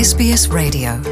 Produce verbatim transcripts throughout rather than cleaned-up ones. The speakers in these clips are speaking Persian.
اس بی اس رادیو.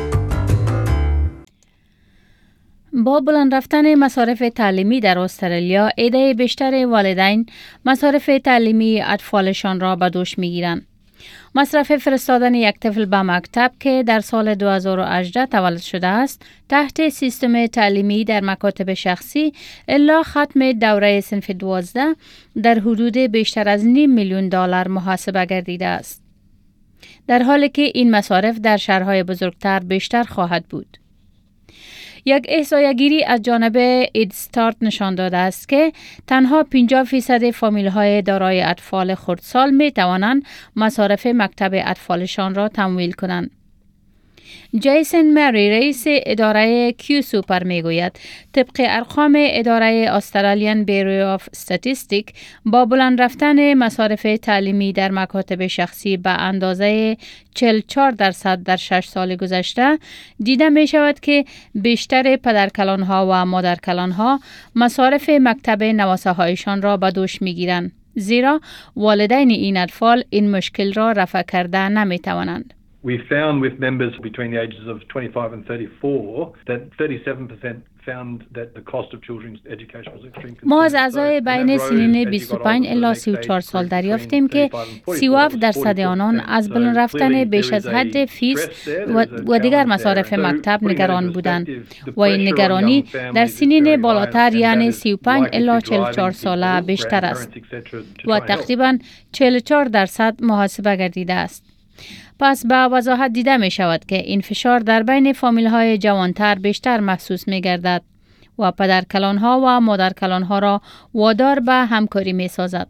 با بلند رفتن مصارف تعلیمی در استرالیا، عده بیشتر والدین مصارف تعلیمی اطفالشان را به دوش می‌گیرند. مصرف فرستادن یک طفل به مکتب که در سال دو هزار و هجده تولد شده است، تحت سیستم تعلیمی در مکاتب شخصی الا ختم دوره صنف دوازده در حدود بیشتر از نیم میلیون دلار محاسبه گردیده است. در حالی که این مصارف در شهرهای بزرگتر بیشتر خواهد بود. یک احصایه‌گیری از جانب ایدستارت نشان داده است که تنها پنجاه فیصد فامیل‌های دارای اطفال خردسال می توانند مصارف مکتب اطفالشان را تمویل کنند. جیسن مری رئیس اداره کیو سوپر می گوید طبق ارقام اداره استرالیان بیرو آف استاتستیک با بلند رفتن مصارف تعلیمی در مکاتب شخصی به اندازه چهل و چهار درصد در شش سال گذشته دیده می شود که بیشتر پدرکلانها و مادرکلانها مصارف مکتب نواسه هایشان را به دوش می گیرند، زیرا والدین این اطفال این مشکل را رفع کرده نمی توانند. We found with members between the ages of twenty-five and thirty-four that thirty-seven percent found that the cost of children's education was extreme concern. ما از اعضای بین سنین بیست و پنج الی سی و چهار سال دریافتیم که سی و هفت درصد آنان از بلند رفتن بیش از حد فیس و دیگر مصارف مکتب نگران بودند و این نگرانی در سنین بالاتر یعنی سی و پنج الی چهل و چهار ساله بیشتر است و تقریبا چهل و چهار درصد محاسبه گردیده است. پس به وضاحت دیده می شود که این فشار در بین فامیل های جوانتر بیشتر محسوس می گردد و پدر کلان ها و مادر کلان ها را وادار به همکاری می سازد.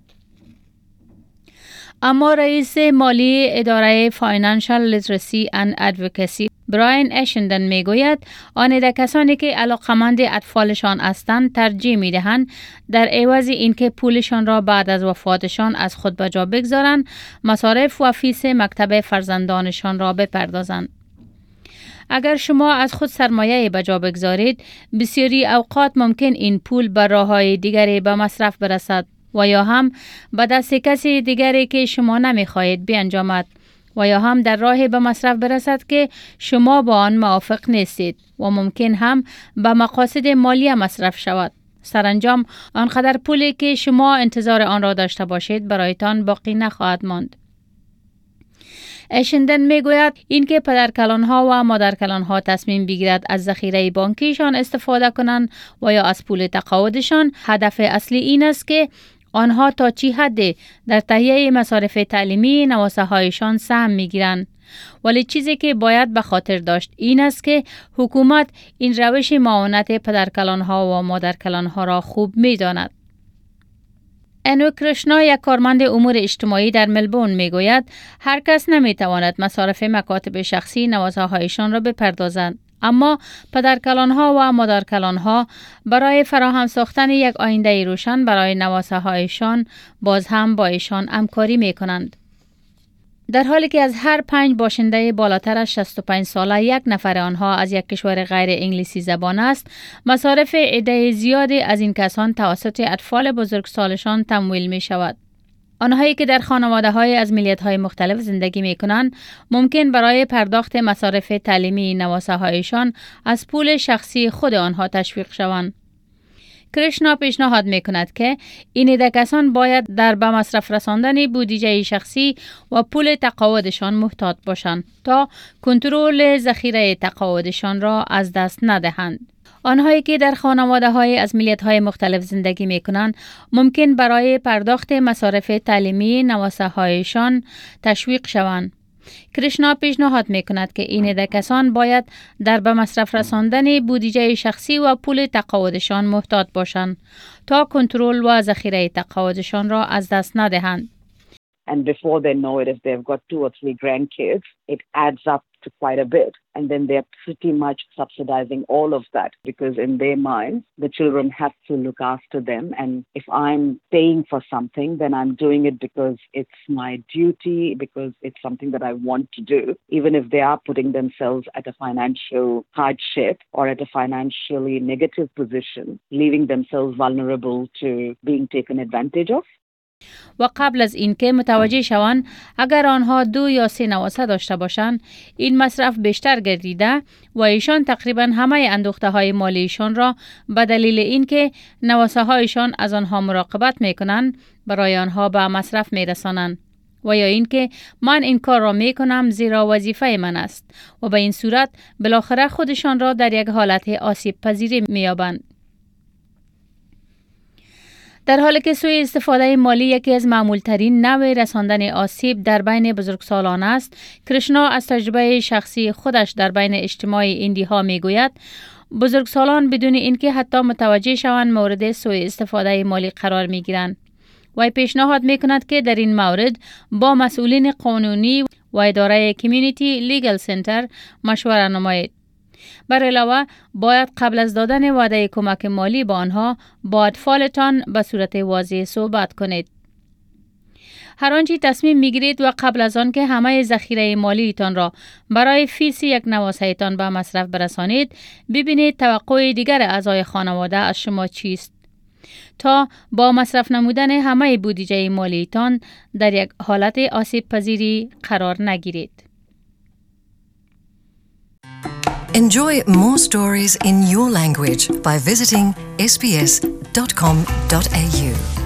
اما رئیس مالی اداره فاینانشال لیترسی اند ادوکسی براین اشندن می گوید آن کسانی که علاقمند اطفالشان هستند ترجیح می دهند در عوض اینکه پولشان را بعد از وفاتشان از خود به جا بگذارند مصارف و فیس مکتب فرزندانشان را بپردازند. اگر شما از خود سرمایه به جا بگذارید بسیاری اوقات ممکن این پول به راه‌های دیگری به مصرف برسد و یا هم به دست کسی دیگری که شما نمی‌خواهید بیانجامد و یا هم در راه به مصرف برسد که شما با آن موافق نیستید و ممکن هم به مقاصد مالی مصرف شود. سرانجام آنقدر پولی که شما انتظار آن را داشته باشید برایتان باقی نخواهد ماند. اشندن میگوید اینکه پدرکلانها و مادرکلانها تصمیم بگیرد از ذخیره بانکیشان استفاده کنند و یا از پول تقاعدشان، هدف اصلی این است که آنها تا چی حد در تهیه مصارف تعلیمی نواسه هایشان سهم میگیرند. ولی چیزی که باید به خاطر داشت این است که حکومت این روش معاونت پدرکلانها و مادرکلانها را خوب میداند. انو کرشنا یک کارمند امور اجتماعی در ملبورن میگوید هر کس نمیتواند مصارف مکاتب شخصی نواسه هایشان را بپردازند، اما پدرکلانها و مادرکلانها برای فراهم ساختن یک آینده روشن برای نواسه هایشان باز هم با ایشان همکاری می کنند. در حالی که از هر پنج باشنده بالاتر از شصت و پنج ساله یک نفر آنها از یک کشور غیر انگلیسی زبان است، مصارف عده زیادی از این کسان توسط اطفال بزرگسالشان تمویل می شود. آنهایی که در خانواده‌های از ملیت‌های مختلف زندگی می‌کنند، ممکن برای پرداخت مصارف تعلیمی نواسه‌هایشان از پول شخصی خود آنها تشویق شوند. کرشنا پیشنهاد می‌کند که این کسان باید در به مصرف رساندن بودجه شخصی و پول تقاعدشان محتاط باشند تا کنترل ذخیره تقاعدشان را از دست ندهند. آنهایی که در خانواده‌های از ملیت‌های مختلف زندگی می‌کنند ممکن برای پرداخت مصارف تعلیمی نواسه‌هایشان تشویق شوند. کرشنا پیشنهاد می‌کند که این کسان باید در به مصرف رساندن بودجه شخصی و پول تقاعدشان محتاط باشند تا کنترل و ذخیره تقاعدشان را از دست ندهند. And before they know it, if they've got two or three grandkids, it adds up to quite a bit. And then they're pretty much subsidizing all of that because in their minds, the children have to look after them. And if I'm paying for something, then I'm doing it because it's my duty, because it's something that I want to do. Even if they are putting themselves at a financial hardship or at a financially negative position, leaving themselves vulnerable to being taken advantage of. و قبل از اینکه متوجه شوند اگر آنها دو یا سه نواسه داشته باشند این مصرف بیشتر گردیده و ایشان تقریبا همه اندوخته های مالیشان را به دلیل اینکه نواسه هایشان از آنها مراقبت میکنند برای آنها به مصرف میرسانند و یا اینکه من این کار را میکنم زیرا وظیفه من است و به این صورت بالاخره خودشان را در یک حالت آسیب پذیری میابند. در حالی که سوء استفاده مالی یکی از معمولترین نوع رساندن آسیب در بین بزرگسالان است، کرشنا از تجربه شخصی خودش در بین اجتماع ایندی ها می گوید بزرگسالان بدون اینکه حتی متوجه شوند مورد سوء استفاده مالی قرار می گیرند. وی پیشنهاد می کند که در این مورد با مسئولین قانونی و اداره کمیونیتی لیگل سنتر مشوره نمایید. بر علاوه باید قبل از دادن وعده کمک مالی به آنها با اطفالتان به صورت واضح صحبت کنید. هر آنچه تصمیم میگیرید و قبل از آن که همه ذخیره مالیتان را برای فیس یک نواسهتان به مصرف برسانید ببینید توقع دیگر اعضای خانواده از شما چیست تا با مصرف نمودن همه بودجه مالیتان در یک حالت آسیب پذیری قرار نگیرید. Enjoy more stories in your language by visiting s b s dot com dot a u.